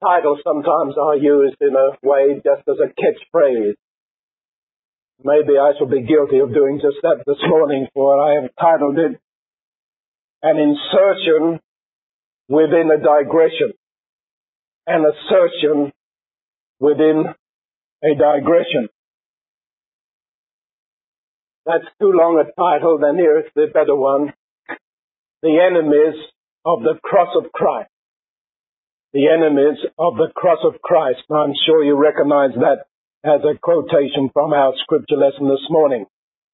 Titles sometimes are used in a way just as a catchphrase. Maybe I shall be guilty of doing just that this morning, for I have titled it An Insertion Within a Digression. An assertion within a digression. That's too long a title, then here's the better one. The Enemies of the Cross of Christ. The Enemies of the Cross of Christ. Now, I'm sure you recognize that as a quotation from our scripture lesson this morning.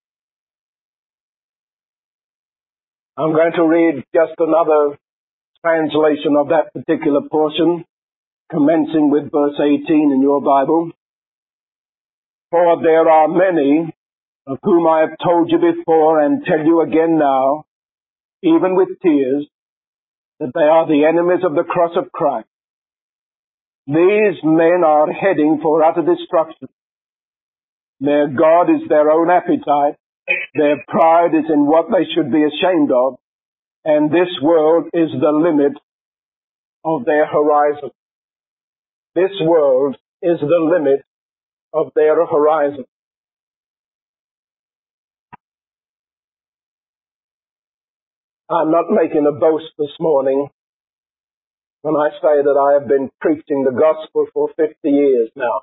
I'm going to read just another translation of that particular portion, commencing with verse 18 in your Bible. For there are many of whom I have told you before and tell you again now, even with tears, that they are the enemies of the cross of Christ. These men are heading for utter destruction. Their God is their own appetite. Their pride is in what they should be ashamed of. And this world is the limit of their horizon. This world is the limit of their horizon. I'm not making a boast this morning when I say that I have been preaching the gospel for 50 years now.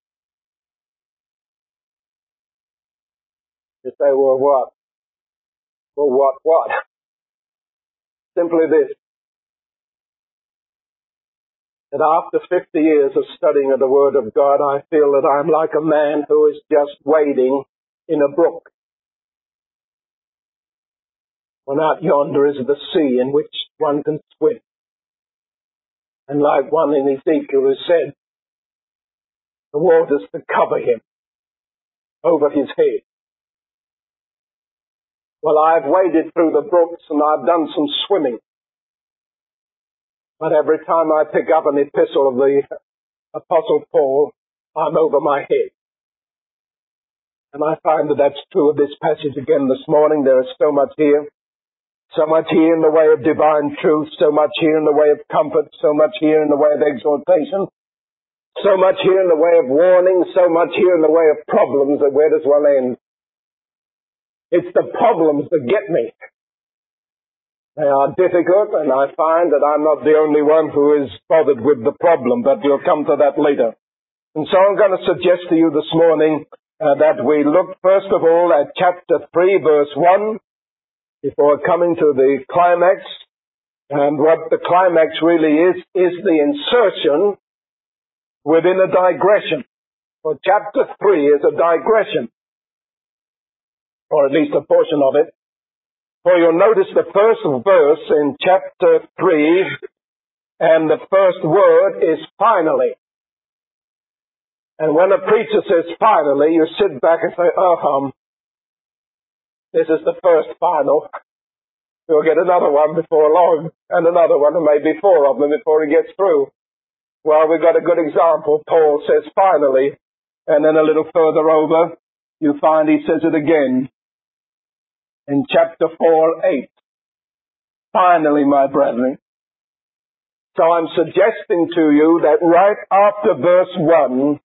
You say, well, what? Well, what? Simply this, that after 50 years of studying of the Word of God, I feel that I'm like a man who is just wading in a brook. When out yonder is the sea in which one can swim. And like one in Ezekiel who said, the waters to cover him over his head. Well, I've waded through the brooks and I've done some swimming. But every time I pick up an epistle of the Apostle Paul, I'm over my head. And I find that that's true of this passage again this morning. There is so much here. So much here in the way of divine truth. So much here in the way of comfort. So much here in the way of exhortation. So much here in the way of warning. So much here in the way of problems. And where does one end? It's the problems that get me. They are difficult, and I find that I'm not the only one who is bothered with the problem, but we'll come to that later. And so I'm going to suggest to you this morning that we look first of all at chapter 3, verse 1, before coming to the climax. And what the climax really is the insertion within a digression. For chapter 3 is a digression, or at least a portion of it. For you'll notice the first verse in chapter 3, and the first word is finally. And when a preacher says finally, you sit back and say, this is the first final. We'll get another one before long, and another one, and maybe 4 of them before he gets through. Well, we've got a good example. Paul says finally, and then a little further over, you find he says it again. In chapter 4:8, finally, my brethren. So I'm suggesting to you that right after verse 1,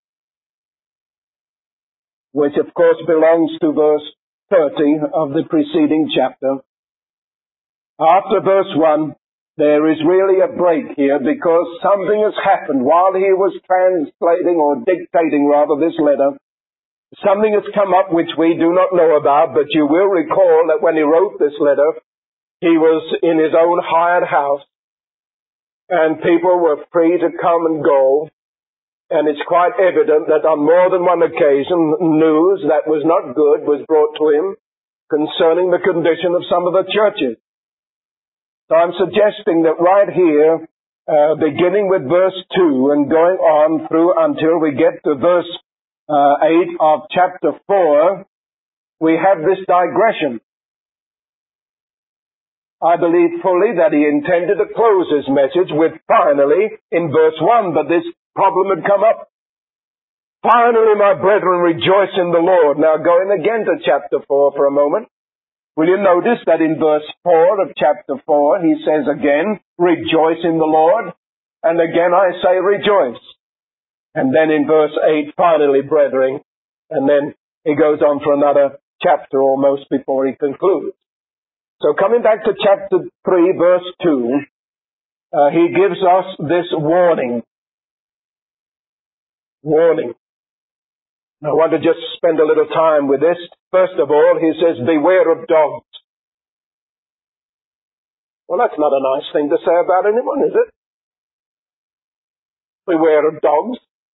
which of course belongs to verse 30 of the preceding chapter, after verse 1, there is really a break here because something has happened while he was translating or dictating rather this letter. Something has come up which we do not know about, but you will recall that when he wrote this letter, he was in his own hired house, and people were free to come and go, and it's quite evident that on more than one occasion, news that was not good was brought to him concerning the condition of some of the churches. So I'm suggesting that right here, beginning with verse 2 and going on through until we get to verse 8 of chapter 4, we have this digression. I believe fully that he intended to close his message with finally in verse 1, but this problem had come up. Finally, my brethren, rejoice in the Lord. Now going again to chapter 4 for a moment, will you notice that in verse 4 of chapter 4, he says again, rejoice in the Lord. And again I say rejoice. And then in verse 8, finally, brethren, and then he goes on for another chapter almost before he concludes. So coming back to chapter 3, verse 2, he gives us this warning. Warning. I want to just spend a little time with this. First of all, he says, beware of dogs. Well, that's not a nice thing to say about anyone, is it? Beware of dogs.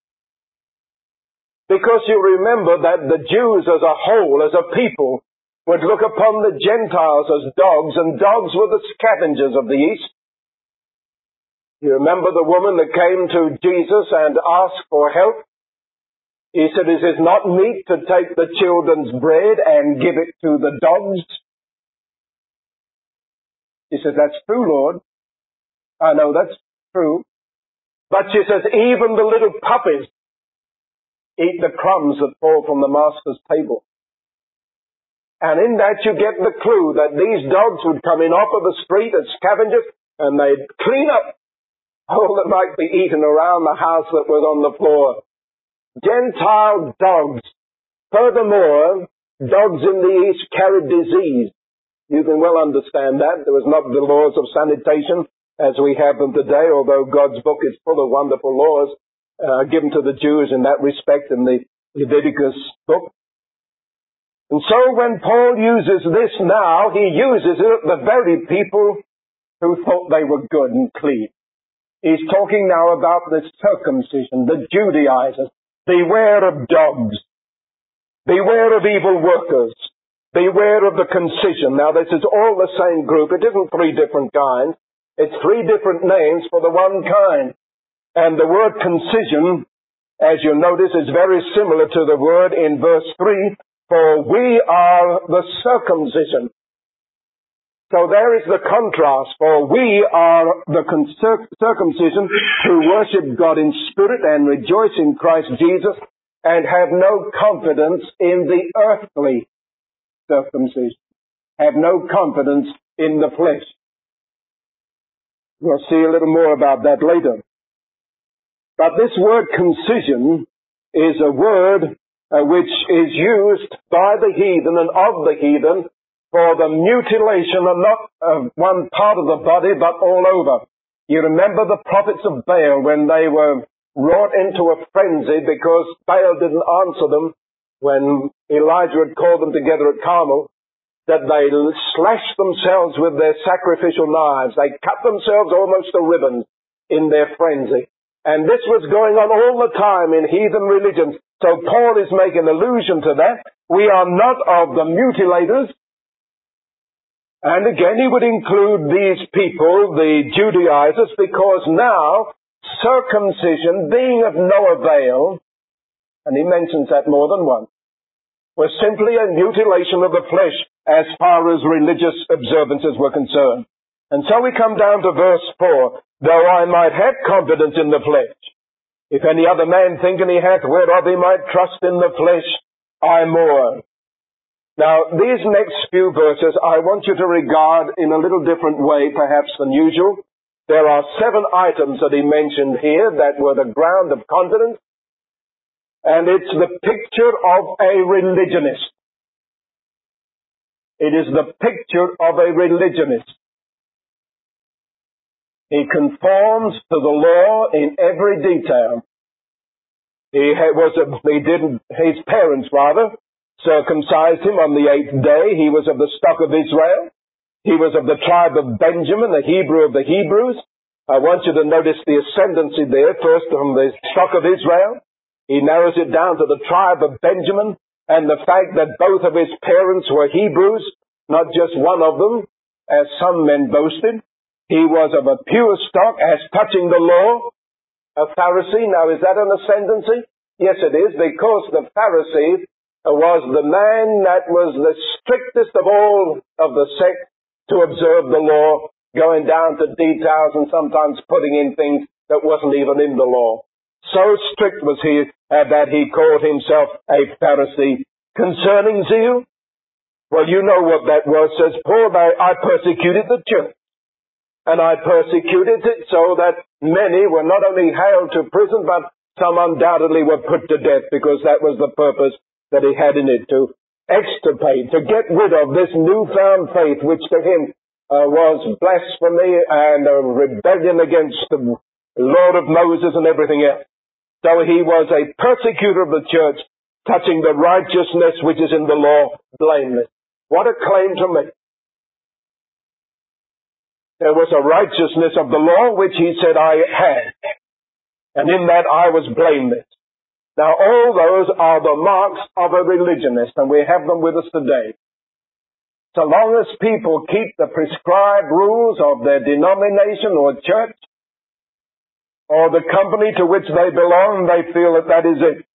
Because you remember that the Jews as a whole, as a people, would look upon the Gentiles as dogs, and dogs were the scavengers of the East. You remember the woman that came to Jesus and asked for help? He said, is it not meet to take the children's bread and give it to the dogs? He says, that's true, Lord. I know that's true. But she says, even the little puppies eat the crumbs that fall from the master's table. And in that you get the clue that these dogs would come in off of the street as scavengers, and they'd clean up all that might be eaten around the house that was on the floor. Gentile dogs. Furthermore, dogs in the East carried disease. You can well understand that. There was not the laws of sanitation as we have them today, although God's book is full of wonderful laws given to the Jews in that respect in the Leviticus book. And so when Paul uses this now, he uses it at the very people who thought they were good and clean. He's talking now about the circumcision, the Judaizers. Beware of dogs. Beware of evil workers. Beware of the concision. Now this is all the same group. It isn't three different kinds. It's three different names for the one kind. And the word concision, as you notice, is very similar to the word in verse 3, for we are the circumcision. So there is the contrast, for we are the circumcision who worship God in spirit and rejoice in Christ Jesus and have no confidence in the earthly circumcision. Have no confidence in the flesh. We'll see a little more about that later. But this word concision is a word which is used by the heathen and of the heathen for the mutilation of not one part of the body, but all over. You remember the prophets of Baal when they were wrought into a frenzy because Baal didn't answer them when Elijah had called them together at Carmel, that they slashed themselves with their sacrificial knives. They cut themselves almost to ribbons in their frenzy. And this was going on all the time in heathen religions. So Paul is making allusion to that. We are not of the mutilators. And again, he would include these people, the Judaizers, because now circumcision being of no avail, and he mentions that more than once, was simply a mutilation of the flesh as far as religious observances were concerned. And so we come down to verse 4, though I might have confidence in the flesh. If any other man think he hath whereof he might trust in the flesh, I more. Now, these next few verses I want you to regard in a little different way perhaps than usual. There are 7 items that he mentioned here that were the ground of confidence, and it's the picture of a religionist. It is the picture of a religionist. He conforms to the law in every detail. His parents circumcised him on the 8th day. He was of the stock of Israel. He was of the tribe of Benjamin, the Hebrew of the Hebrews. I want you to notice the ascendancy there, first from the stock of Israel. He narrows it down to the tribe of Benjamin, and the fact that both of his parents were Hebrews, not just one of them, as some men boasted. He was of a pure stock as touching the law, a Pharisee. Now, is that an ascendancy? Yes, it is, because the Pharisee was the man that was the strictest of all of the sect to observe the law, going down to details and sometimes putting in things that wasn't even in the law. So strict was he that he called himself a Pharisee. Concerning zeal, well, you know what that was. Says Paul, I persecuted the church. and I persecuted it so that many were not only haled to prison, but some undoubtedly were put to death, because that was the purpose that he had in it, to extirpate, to get rid of this newfound faith, which to him was blasphemy and a rebellion against the Lord of Moses and everything else. So he was a persecutor of the church, touching the righteousness which is in the law, blameless. What a claim to make. There was a righteousness of the law which he said I had, and in that I was blameless. Now all those are the marks of a religionist, and we have them with us today. So long as people keep the prescribed rules of their denomination or church, or the company to which they belong, they feel that that is it.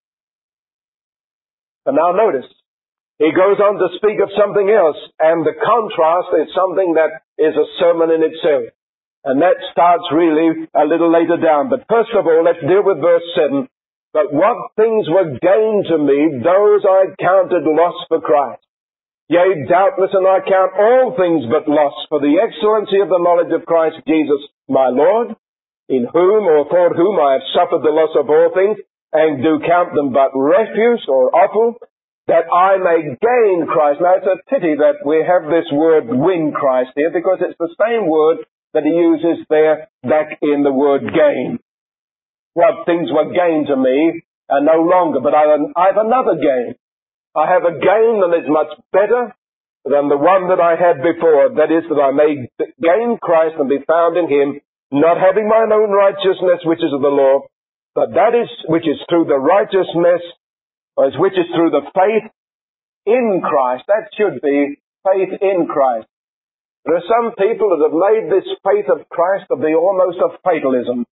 But now notice, he goes on to speak of something else, and the contrast is something that is a sermon in itself. And that starts really a little later down. But first of all, let's deal with verse 7. But what things were gained to me, those I counted loss for Christ. Yea, doubtless, and I count all things but loss for the excellency of the knowledge of Christ Jesus my Lord, in whom or for whom I have suffered the loss of all things, and do count them but refuse or offal, that I may gain Christ. Now it's a pity that we have this word win Christ here, because it's the same word that he uses there back in the word gain. What things were gained to me are no longer, but I have another gain. I have a gain that is much better than the one that I had before. That is, that I may gain Christ and be found in him, not having mine own righteousness, which is of the law, but that is which is through the righteousness, or which is through the faith in Christ. That should be faith in Christ. There are some people that have made this faith of Christ to be almost a fatalism.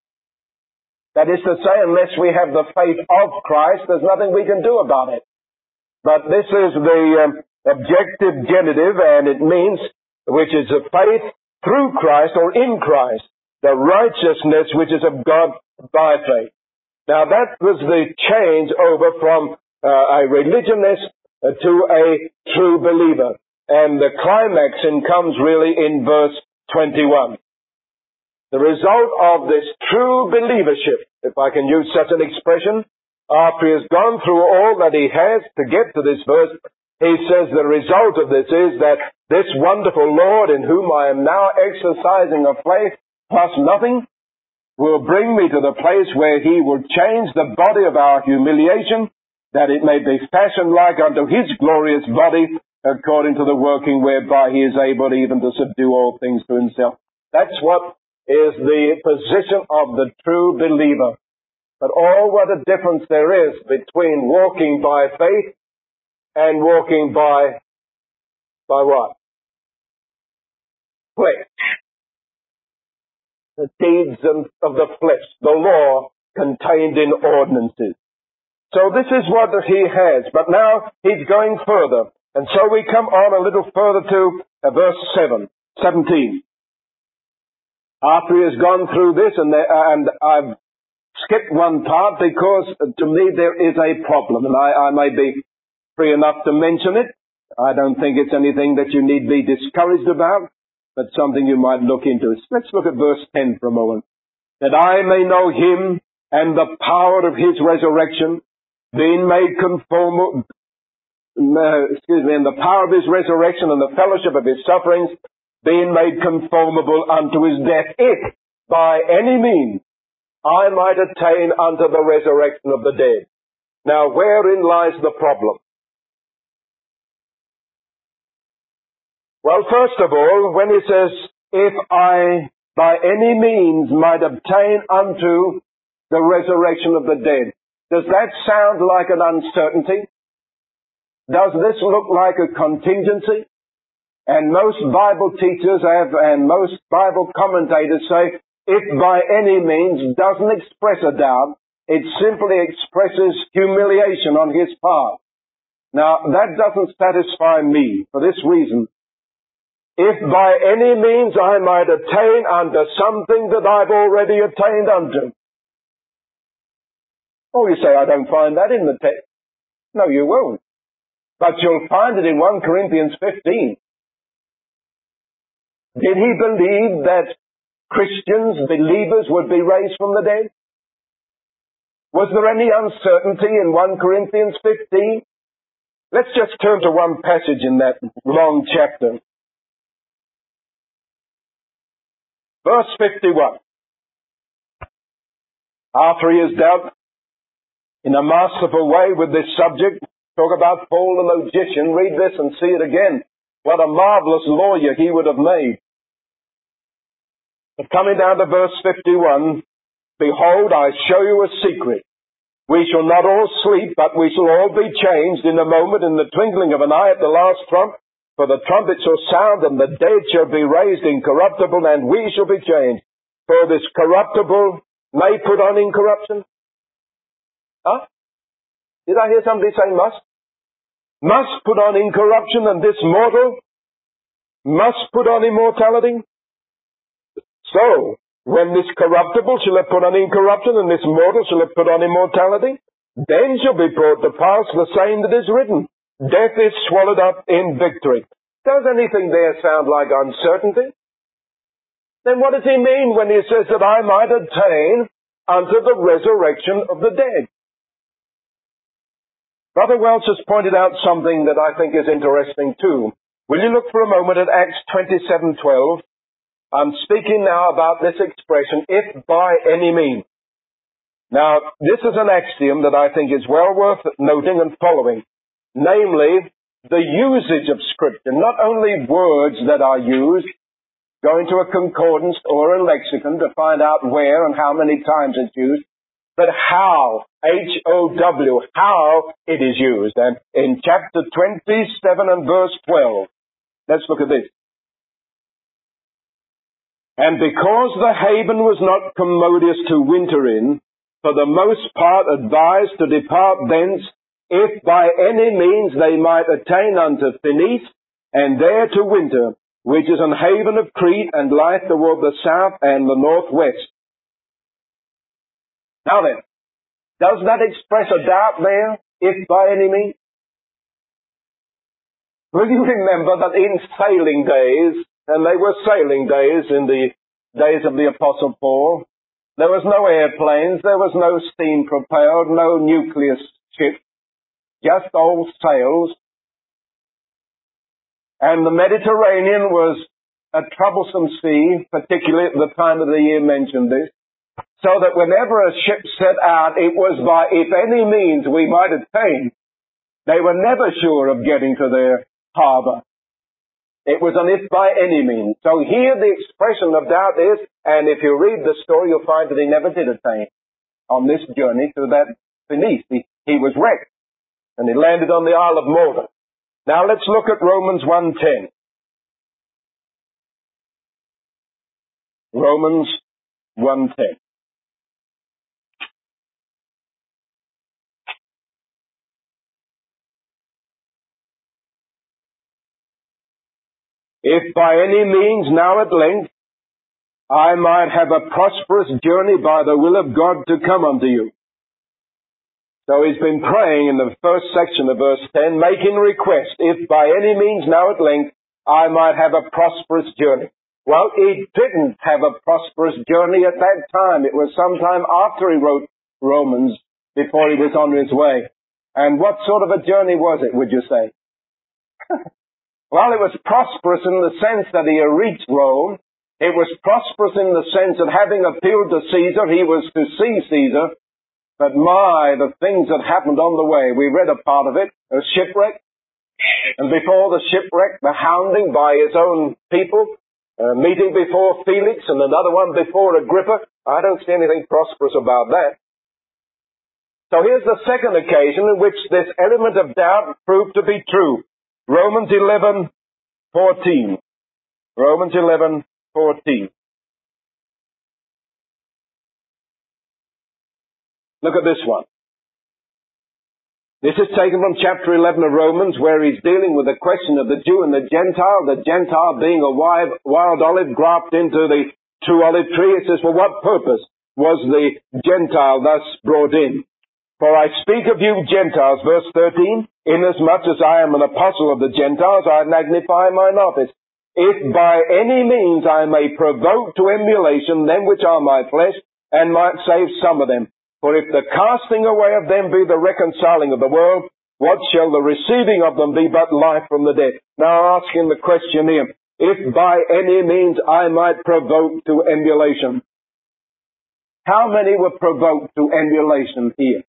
That is to say, unless we have the faith of Christ, there's nothing we can do about it. But this is the objective genitive, and it means, which is a faith through Christ or in Christ, the righteousness which is of God by faith. Now that was the change over from a religionist to a true believer. And the climax comes really in verse 21. The result of this true believership, if I can use such an expression, after he has gone through all that he has to get to this verse, he says the result of this is that this wonderful Lord in whom I am now exercising a faith plus nothing will bring me to the place where he will change the body of our humiliation, that it may be fashioned like unto his glorious body, according to the working whereby he is able even to subdue all things to himself. That's what is the position of the true believer. But what a difference there is between walking by faith and walking by what? Flesh. The deeds of the flesh, the law contained in ordinances. So this is what he has, but now he's going further. And so we come on a little further to verse 17. After he has gone through this, and I've skip one part because to me there is a problem, and I may be free enough to mention it. I don't think it's anything that you need be discouraged about, but something you might look into. Let's look at verse 10 for a moment. That I may know him and the power of his resurrection, being made conformable, and the power of his resurrection and the fellowship of his sufferings, being made conformable unto his death, if by any means I might attain unto the resurrection of the dead. Now, wherein lies the problem? Well, first of all, when he says, if I by any means might obtain unto the resurrection of the dead, does that sound like an uncertainty? Does this look like a contingency? And most Bible teachers and most Bible commentators say, if by any means doesn't express a doubt, it simply expresses humiliation on his part. Now, that doesn't satisfy me for this reason. If by any means I might attain unto something that I've already attained unto. Oh, you say, I don't find that in the text. No, you won't. But you'll find it in 1 Corinthians 15. Did he believe that Christians, believers, would be raised from the dead? Was there any uncertainty in 1 Corinthians 15? Let's just turn to one passage in that long chapter. Verse 51. After he has dealt in a masterful way with this subject, talk about Paul the logician, read this and see it again. What a marvelous lawyer he would have made. But coming down to verse 51, behold, I show you a secret. We shall not all sleep, but we shall all be changed in a moment, in the twinkling of an eye at the last trump. For the trumpet shall sound, and the dead shall be raised incorruptible, and we shall be changed. For this corruptible may put on incorruption. Huh? Did I hear somebody say must? Must put on incorruption, and this mortal must put on immortality. So, when this corruptible shall have put on incorruption, and this mortal shall have put on immortality, then shall be brought to pass the same that is written. Death is swallowed up in victory. Does anything there sound like uncertainty? Then what does he mean when he says that I might attain unto the resurrection of the dead? Brother Welch has pointed out something that I think is interesting too. Will you look for a moment at Acts 27:12? I'm speaking now about this expression, if by any means. Now, this is an axiom that I think is well worth noting and following. Namely, the usage of Scripture, not only words that are used, go into a concordance or a lexicon to find out where and how many times it's used, but how, H-O-W, how it is used. And in chapter 27 and verse 12, let's look at this. And because the haven was not commodious to winter in, for the most part advised to depart thence, if by any means they might attain unto Phoenice, and there to winter, which is an haven of Crete, and lieth toward the south and the northwest. Now then, does that express a doubt there, if by any means? Will you remember that in sailing days, and they were sailing days in the days of the Apostle Paul, there was no airplanes, there was no steam propelled, no nuclear ship, just old sails. And the Mediterranean was a troublesome sea, particularly at the time of the year mentioned this, so that whenever a ship set out, it was by if any means we might attain. They were never sure of getting to their harbor. It was an if by any means. So here the expression of doubt is, and if you read the story, you'll find that he never did attain on this journey to that Phoenice. He was wrecked, and he landed on the Isle of Malta. Now let's look at Romans 1:10. Romans 1:10. If by any means now at length I might have a prosperous journey by the will of God to come unto you. So he's been praying in the first section of verse 10, making request, if by any means now at length I might have a prosperous journey. Well, he didn't have a prosperous journey at that time. It was sometime after he wrote Romans, before he was on his way. And what sort of a journey was it, would you say? Well, it was prosperous in the sense that he had reached Rome. It was prosperous in the sense that having appealed to Caesar, he was to see Caesar. But the things that happened on the way, we read a part of it, a shipwreck. And before the shipwreck, the hounding by his own people, meeting before Felix and another one before Agrippa. I don't see anything prosperous about that. So here's the second occasion in which this element of doubt proved to be true. Romans 11:14. Romans 11:14. Look at this one. This is taken from chapter 11 of Romans, where he's dealing with the question of the Jew and the Gentile being a wild olive grafted into the true olive tree. It says, for what purpose was the Gentile thus brought in? For I speak of you Gentiles, verse 13, inasmuch as I am an apostle of the Gentiles, I magnify mine office. if by any means I may provoke to emulation them which are my flesh, and might save some of them. For if the casting away of them be the reconciling of the world, what shall the receiving of them be but life from the dead? Now asking the question here, if by any means I might provoke to emulation. How many were provoked to emulation here?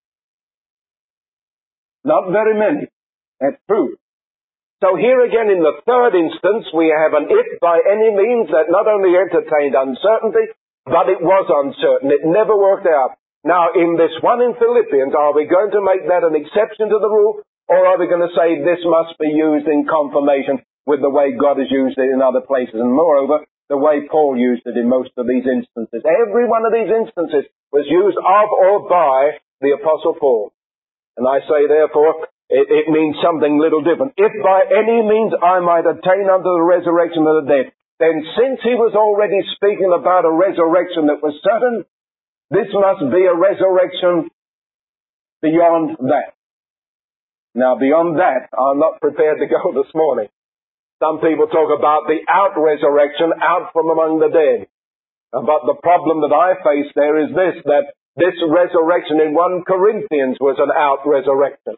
Not very many. That's true. So here again in the third instance we have an if by any means that not only entertained uncertainty, but it was uncertain. It never worked out. Now in this one in Philippians, are we going to make that an exception to the rule, or are we going to say this must be used in confirmation with the way God has used it in other places? And moreover, the way Paul used it in most of these instances. Every one of these instances was used of or by the Apostle Paul. And I say therefore, it means something little different. If by any means I might attain unto the resurrection of the dead, then since he was already speaking about a resurrection that was certain, this must be a resurrection beyond that. Now beyond that, I'm not prepared to go this morning. Some people talk about the out-resurrection, out from among the dead. But the problem that I face there is that this resurrection in 1 Corinthians was an out-resurrection.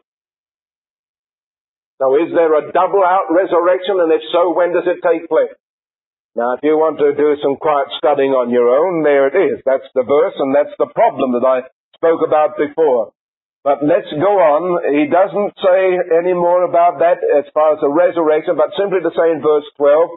So is there a double out-resurrection, and if so, when does it take place? Now, if you want to do some quiet studying on your own, there it is. That's the verse, and that's the problem that I spoke about before. But let's go on. He doesn't say any more about that as far as the resurrection, but simply to say in verse 12,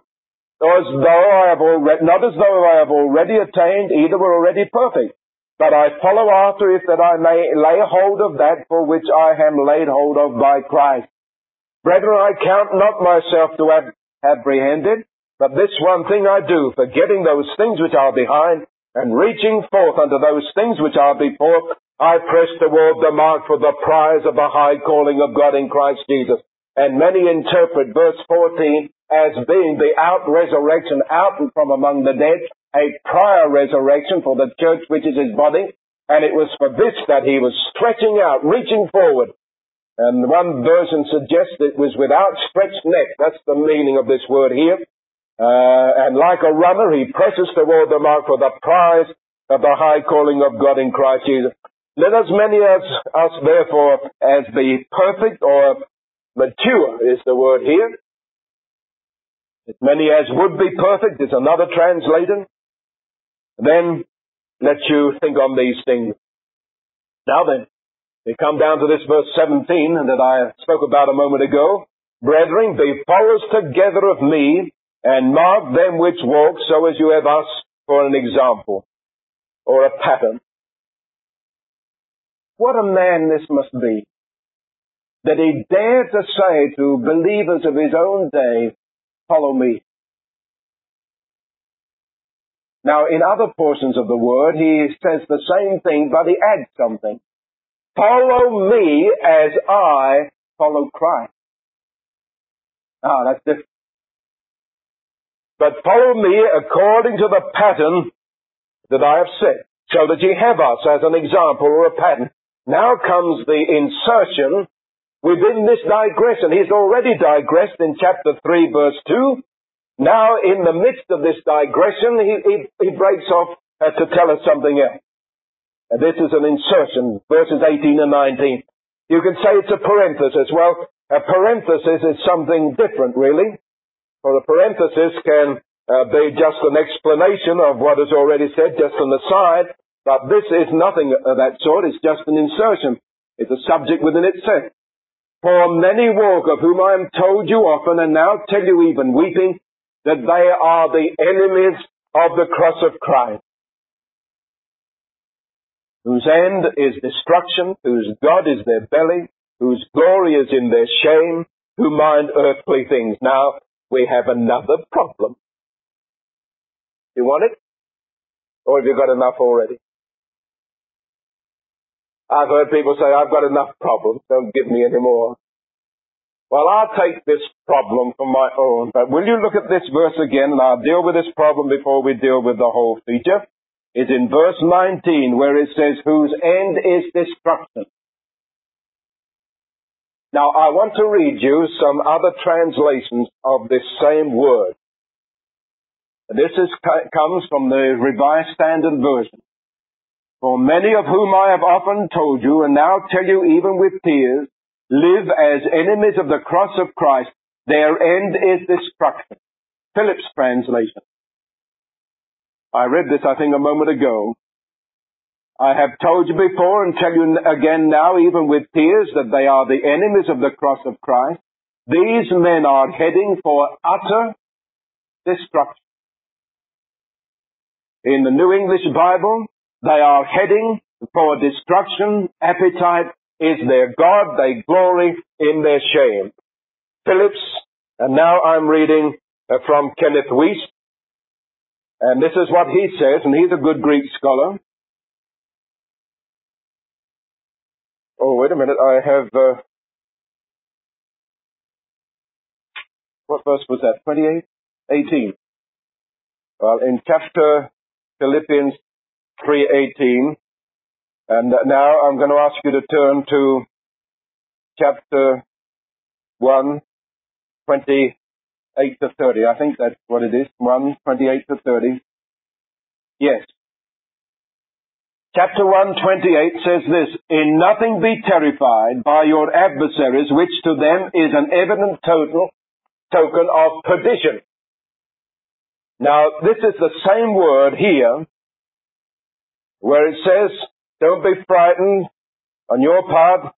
not as though I have already attained, either were already perfect, but I follow after it that I may lay hold of that for which I am laid hold of by Christ. Brethren, I count not myself to have apprehended, but this one thing I do, forgetting those things which are behind, and reaching forth unto those things which are before, I press toward the mark for the prize of the high calling of God in Christ Jesus. And many interpret verse 14 as being the out-resurrection, out from among the dead, a prior resurrection for the church which is his body. And it was for this that he was stretching out, reaching forward. And one version suggests it was with outstretched neck. That's the meaning of this word here. And like a runner, he presses toward the mark for the prize of the high calling of God in Christ Jesus. Let as many as us, therefore, as be perfect or mature is the word here. As many as would be perfect is another translator. Then let you think on these things. Now then, we come down to this verse 17 that I spoke about a moment ago. Brethren, be followers together of me, and mark them which walk so as you have us for an example, or a pattern. What a man this must be, that he dared to say to believers of his own day, follow me. Now, in other portions of the word, he says the same thing, but he adds something. Follow me as I follow Christ. That's different. But follow me according to the pattern that I have set, so that ye have us as an example or a pattern. Now comes the insertion within this digression. He's already digressed in chapter 3, verse 2. Now, in the midst of this digression, he breaks off to tell us something else. And this is an insertion, verses 18 and 19. You can say it's a parenthesis. Well, a parenthesis is something different, really. For a parenthesis can be just an explanation of what is already said, just an aside. But this is nothing of that sort. It's just an insertion. It's a subject within itself. For many walk, of whom I am told you often, and now tell you even weeping, that they are the enemies of the cross of Christ, whose end is destruction, whose God is their belly, whose glory is in their shame, who mind earthly things. Now, we have another problem. You want it? Or have you got enough already? I've heard people say, I've got enough problems, don't give me any more. Well, I'll take this problem for my own, but will you look at this verse again, and I'll deal with this problem before we deal with the whole feature. It's in verse 19, where it says, whose end is destruction. Now, I want to read you some other translations of this same word. This comes from the Revised Standard Version. For many of whom I have often told you, and now tell you even with tears, live as enemies of the cross of Christ. Their end is destruction. Phillips translation. I read this, I think, a moment ago. I have told you before and tell you again now, even with tears, that they are the enemies of the cross of Christ. These men are heading for utter destruction. In the New English Bible, they are heading for destruction. Appetite is their God. They glory in their shame. Phillips, and now I'm reading from Kenneth Wuest, and this is what he says, and he's a good Greek scholar. Oh, wait a minute, I have, what verse was that, 28? 18. Well, in chapter Philippians 3:18, and now I'm going to ask you to turn to chapter 1, 28 to 30. I think that's what it is, 1, 28 to 30. Yes. Chapter 1:28 says this, "In nothing be terrified by your adversaries, which to them is an evident token of perdition." Now, this is the same word here, where it says, don't be frightened on your part.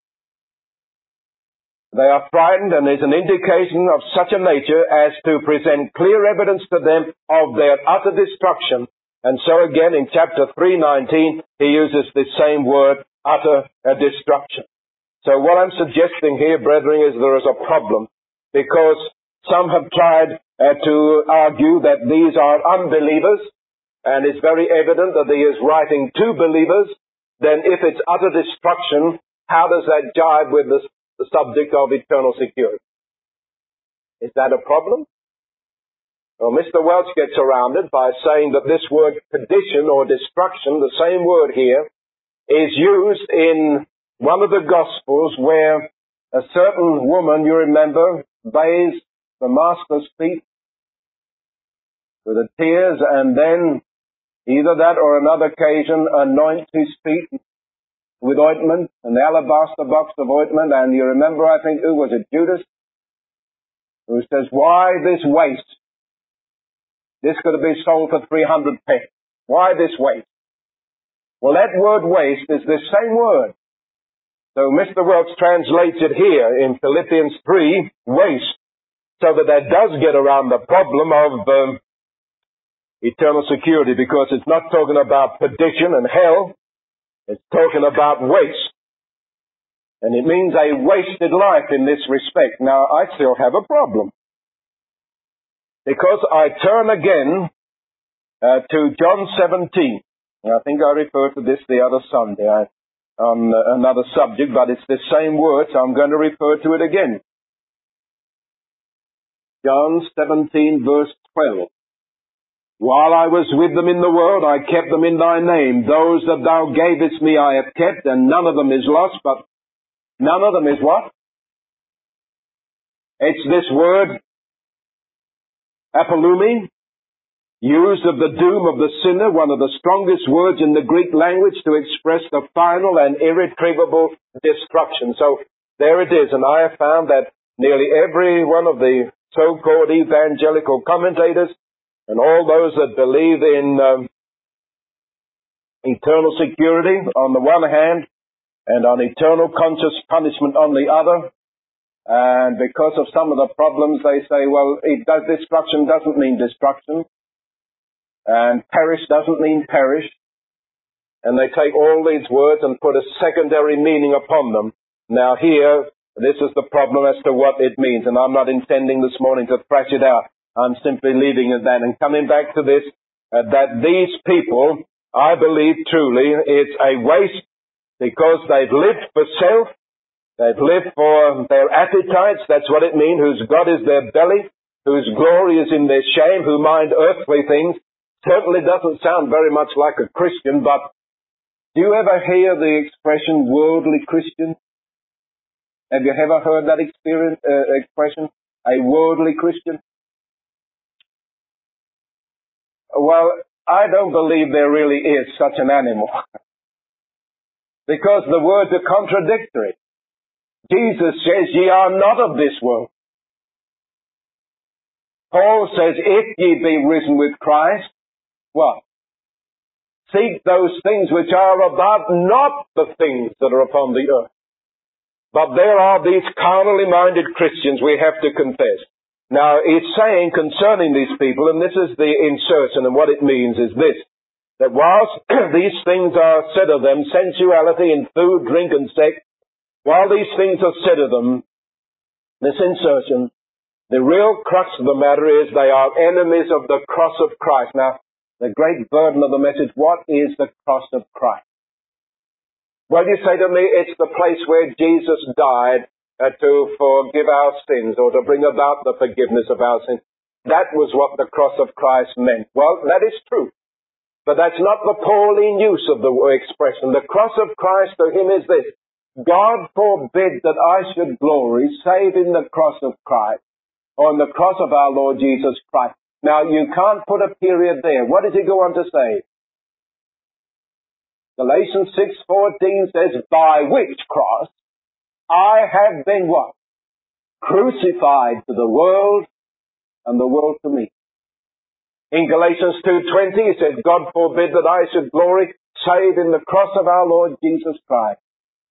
They are frightened, and there's an indication of such a nature as to present clear evidence to them of their utter destruction. And so again, in chapter 3:19, he uses the same word, utter destruction. So what I'm suggesting here, brethren, is there is a problem, because some have tried to argue that these are unbelievers, and it's very evident that he is writing to believers. Then if it's utter destruction, how does that jive with the subject of eternal security? Is that a problem? Well, Mr. Welch gets around it by saying that this word perdition or destruction, the same word here, is used in one of the Gospels where a certain woman, you remember, bathes the Master's feet with the tears, and then either that or another occasion anoints his feet with ointment, an alabaster box of ointment. And you remember, I think, who was it? Judas, who says, "Why this waste? This could have been sold for 300 pence. Why this waste?" Well, that word waste is the same word. So Mr. Welch translates it here in Philippians 3, waste, so that does get around the problem of eternal security, because it's not talking about perdition and hell. It's talking about waste. And it means a wasted life in this respect. Now, I still have a problem, because I turn again to John 17. I think I referred to this the other Sunday on another subject, but it's the same word, so I'm going to refer to it again. John 17, verse 12. "While I was with them in the world, I kept them in thy name. Those that thou gavest me I have kept, and none of them is lost," but none of them is what? It's this word, apolumi, used of the doom of the sinner, one of the strongest words in the Greek language to express the final and irretrievable destruction. So there it is, and I have found that nearly every one of the so-called evangelical commentators and all those that believe in eternal security on the one hand and on eternal conscious punishment on the other, and because of some of the problems they say, well, destruction doesn't mean destruction, and perish doesn't mean perish. And they take all these words and put a secondary meaning upon them. Now here, this is the problem as to what it means. And I'm not intending this morning to thrash it out. I'm simply leaving it that and coming back to this, that these people, I believe truly, it's a waste, because they've lived for self. They've lived for their appetites. That's what it means. Whose God is their belly, whose glory is in their shame, who mind earthly things. Certainly doesn't sound very much like a Christian, but do you ever hear the expression worldly Christian? Have you ever heard that expression? A worldly Christian? Well, I don't believe there really is such an animal. Because the words are contradictory. Jesus says, ye are not of this world. Paul says, if ye be risen with Christ, what? Seek those things which are above, not the things that are upon the earth. But there are these carnally minded Christians, we have to confess. Now, it's saying concerning these people, and this is the insertion, and what it means is this, that whilst these things are said of them, sensuality and food, drink and sex, while these things are said of them, this insertion, the real crux of the matter is they are enemies of the cross of Christ. Now, the great burden of the message, what is the cross of Christ? Well, you say to me, it's the place where Jesus died to forgive our sins or to bring about the forgiveness of our sins. That was what the cross of Christ meant. Well, that is true. But that's not the Pauline use of the expression. The cross of Christ to him is this: God forbid that I should glory save in the cross of Christ, or in the cross of our Lord Jesus Christ. Now, you can't put a period there. What does he go on to say? Galatians 6:14 says, by which cross I have been what? Crucified to the world, and the world to me. In Galatians 2:20 it says, God forbid that I should glory save in the cross of our Lord Jesus Christ.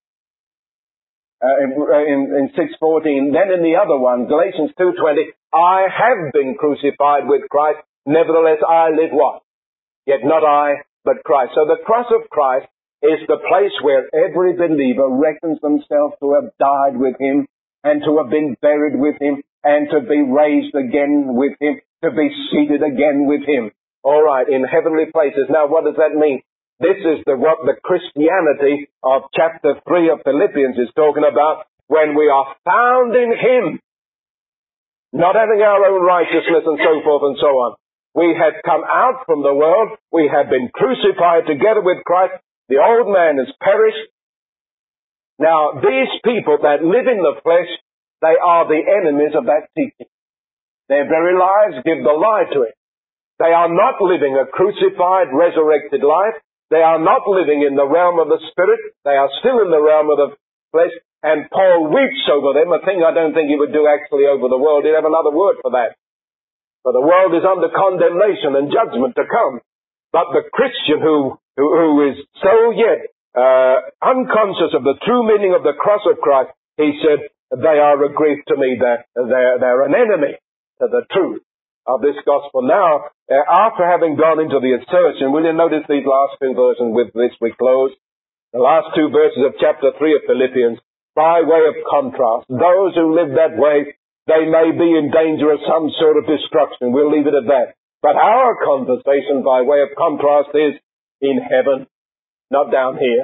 In 6:14, then in the other one, Galatians 2:20, I have been crucified with Christ, nevertheless I live what? Yet not I, but Christ. So the cross of Christ is the place where every believer reckons themselves to have died with him, and to have been buried with him, and to be raised again with him, to be seated again with him. All right, in heavenly places. Now, what does that mean? This is what the Christianity of chapter 3 of Philippians is talking about, when we are found in him, not having our own righteousness and so forth and so on. We have come out from the world. We have been crucified together with Christ. The old man has perished. Now, these people that live in the flesh, they are the enemies of that teaching. Their very lives give the lie to it. They are not living a crucified, resurrected life. They are not living in the realm of the Spirit. They are still in the realm of the flesh. And Paul weeps over them, a thing I don't think he would do actually over the world. He'd have another word for that. For the world is under condemnation and judgment to come. But the Christian who is so yet unconscious of the true meaning of the cross of Christ, he said, they are a grief to me. They're an enemy to the truth of this gospel. Now, after having gone into the assertion, will you notice these last two verses? With this we close. The last two verses of chapter 3 of Philippians, by way of contrast. Those who live that way, they may be in danger of some sort of destruction. We'll leave it at that. But our conversation, by way of contrast, is in heaven, not down here.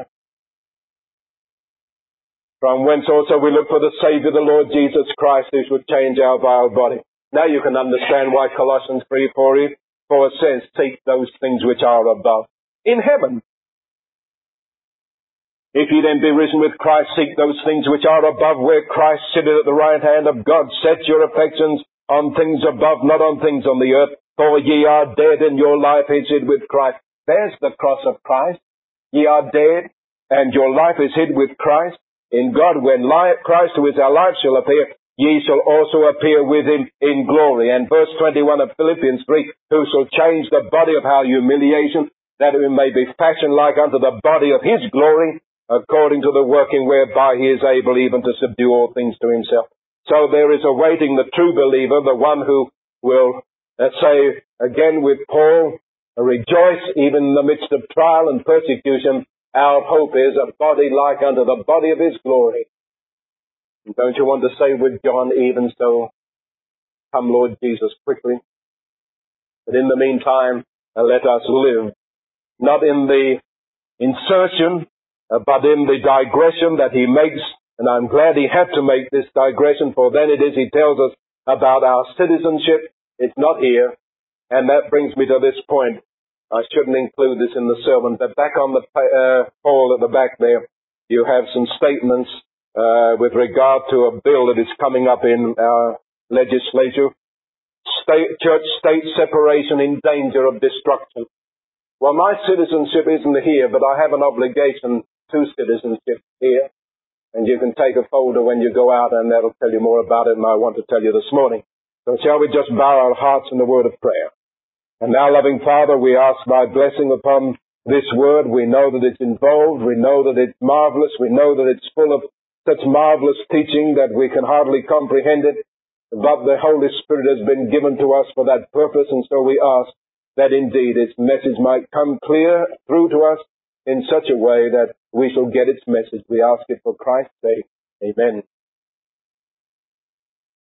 From whence also we look for the Savior, the Lord Jesus Christ, who should change our vile body. Now you can understand why Colossians 3:4 says, seek those things which are above, in heaven. If ye then be risen with Christ, seek those things which are above, where Christ sitteth at the right hand of God. Set your affections on things above, not on things on the earth. For ye are dead, and your life is hid with Christ. There's the cross of Christ. Ye are dead, and your life is hid with Christ in God. When Christ, who is our life, shall appear, ye shall also appear with him in glory. And verse 21 of Philippians 3, who shall change the body of our humiliation, that it may be fashioned like unto the body of his glory, according to the working whereby he is able even to subdue all things to himself. So there is awaiting the true believer, the one who will, let's say, again with Paul, rejoice even in the midst of trial and persecution. Our hope is a body like unto the body of his glory. And don't you want to say with John, even so, come Lord Jesus quickly. But in the meantime, let us live, not in the insertion, but in the digression that he makes. And I'm glad he had to make this digression, for then it is he tells us about our citizenship. It's not here. And that brings me to this point. I shouldn't include this in the sermon, but back on the Paul at the back there, you have some statements with regard to a bill that is coming up in our legislature. church-state separation in danger of destruction. Well, my citizenship isn't here, but I have an obligation to citizenship here. And you can take a folder when you go out, and that'll tell you more about it, and I want to tell you this morning. So shall we just bow our hearts in the word of prayer? And now, loving Father, we ask thy blessing upon this word. We know that it's involved. We know that it's marvelous. We know that it's full of such marvelous teaching that we can hardly comprehend it. But the Holy Spirit has been given to us for that purpose, and so we ask that indeed its message might come clear through to us in such a way that we shall get its message. We ask it for Christ's sake. Amen.